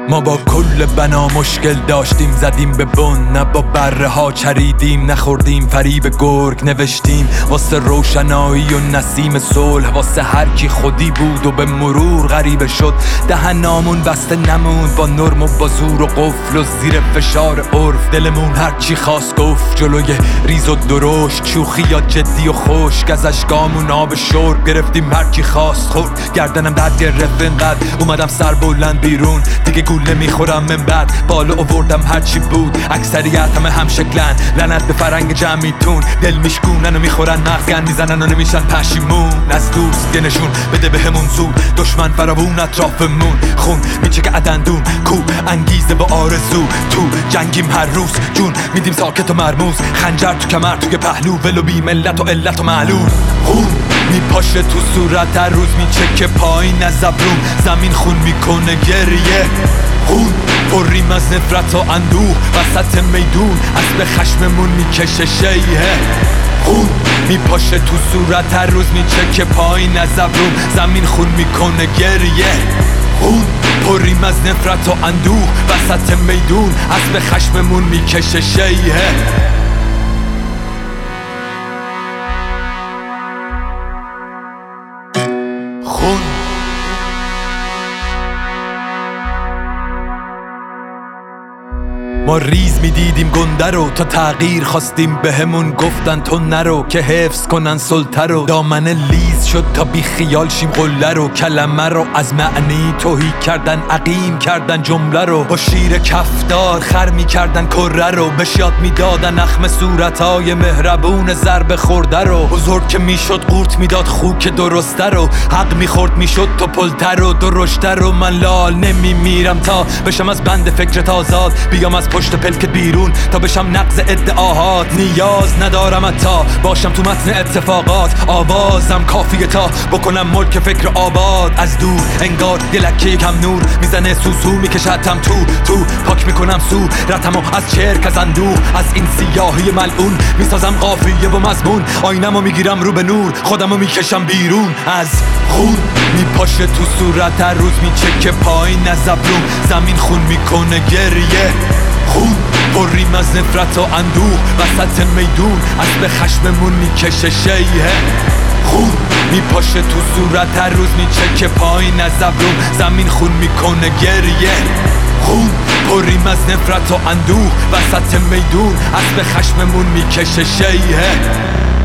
ما با کل بنا مشکل داشتیم، زدیم به بن، نه با بره ها چریدیم، نخوردیم فریب گرگ، نوشتیم واسه روشنایی و نسیم صلح، واسه هر کی خودی بود و به مرور غریبه شد. دهنامون بسته نموند با نرم و با زور و قفل و زیر فشار عرف، دلمون هر چی خواست گفت جلوی ریز و درشت، شوخی یا جدی و خشک، از اشکامون آب شرب گرفتیم هر کی خواست خورد. گردنم درد گرفت اینقدر اومدم سر بلند بیرون، دیگه گول نمیخورم من بعد بالا آوردم هرچی بود. اکثریت هم شکلن، لعنت به فرنگ جمعیتون، دل میشکونن و میخورن مغزگن میزنن و نمیشن پشیمون. از دوست یه نشون بده بهمون زود، دشمن فراوون اطرافمون، خون میچکه عدندون، کو انگیزه با آرزو، تو جنگیم هر روز، جون میدیم ساکت و مرموز، خنجر تو کمر توی پهلو، ولو بی ملت و علت و معلول. خون میپاشه تو صورت هر روز، میچکه پایین از ابروم، زمین خون میکنه گریه. خون پریم از نفرت و اندوه، وسط میدون اسب خشممون میکشه شیهه. خون میپاشه تو صورت هر روز، میچکه پایین از ابروم، زمین خون میکنه گریه. خون پریم از نفرت و اندوه، وسط میدون اسب خشممون میکشه شیهه. خون ما ریز میدیدیم گنده رو، تا تغییر خواستیم بهمون گفتن تو نرو، که حفظ کنن سلطه رو. دامن لیز شد تا بی خیال شیم قله رو، کلمه رو از معنی توهی کردن، عقیم کردن جمله رو، با شیر کفدار خر میکردن کره رو، بشیاد میدادن اخم صورتای مهربون ضربه خورده رو. بزرگ که میشد قورت میداد خوک درسته رو، حق میخورد میشد تو پلته رو، درشته رو. من لال نمیمیرم تا بشم از بند فکرت آزاد، بیام از پشت پلکت بیرون تا بشم نقض ادعاهات. نیاز ندارم حتی باشم تو متن اتفاقات، آوازم کافیه تا بکنم ملک فکر آباد. از دور انگار یه لکه کم نور میزنه، سوسو میکشتم تو پاک میکنم صورتمو از چرک، از اندوه، از این سیاهی ملعون میسازم قافیه و مضمون. آینمو میگیرم رو به نور، خودمو میکشم بیرون. از خون میپاشه تو صورت هر روز، میچکه پایین از ابروم، زمین خون میکنه گریه. خون پریم از نفرت و اندوه، وسط میدون اسب خشممون میکشه شیهه. خون میپاشه تو صورت هر روز، میچکه پایین از ابروم، زمین خون میکنه گریه. خون پریم از نفرت و اندوه، وسط میدون اسب خشممون میکشه شیهه.